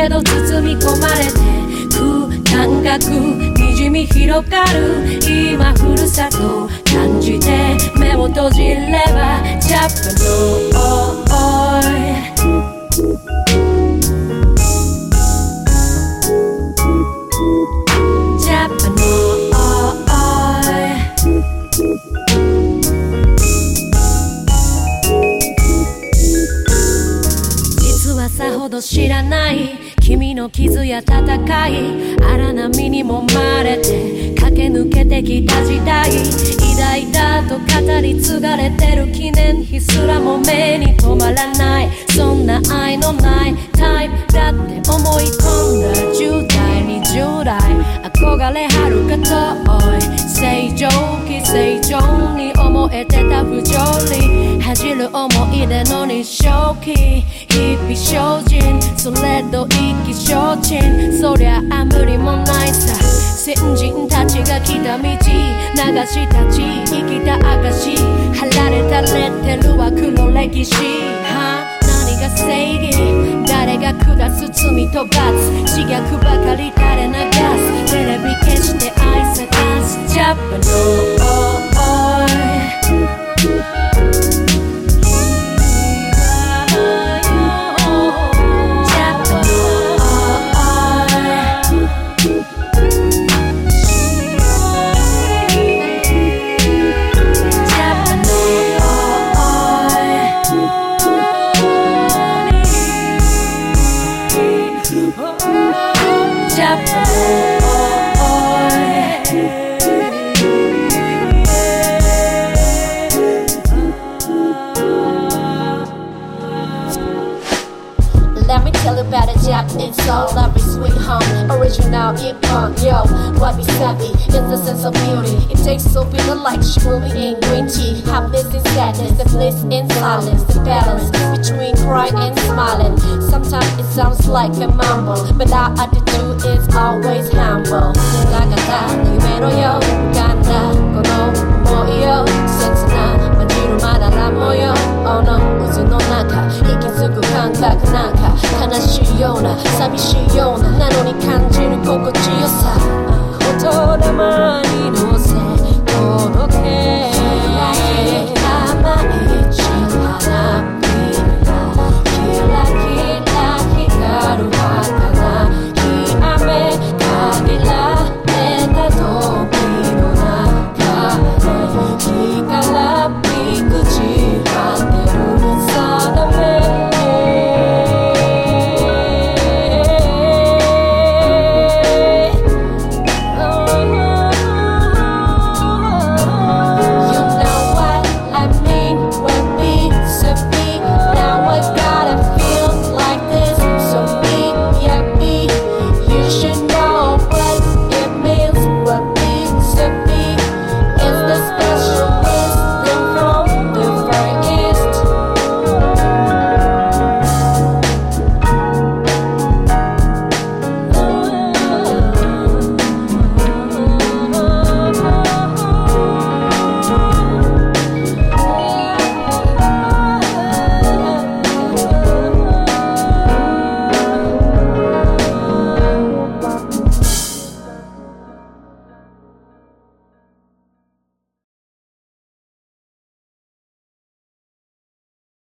けど包み込まれてく感覚にじみ広がる今ふるさと感じて目を閉じればジャパノジャパノ実はさほど知らない君の傷や戦い荒波にもまれて駆け抜けてきた時代偉大だと語り継がれてる記念碑すらも目に留まらないそんな愛のないタイプだって思い込んだ10代20代憧れはるか遠い正常期正常に思えてた不条理恥じる思い出の日照期日々精進それと意気消沈そりゃあ無理もないさ先人たちが来た道流したち生きた証貼られたレッテルは黒歴史何が正義誰が下す罪と罰自虐ばかり垂れ流すテレビ消して愛探すジャパノJapanese soul, every sweet home, original hip-hop, yo, wabi-sabi is the sense of beauty. It takes to be the light, movie in green tea. Happiness and sadness, the bliss in silence, the balance between crying and smiling. Sometimes it sounds like a mumble, but our attitude is always humble. Like a夢のよ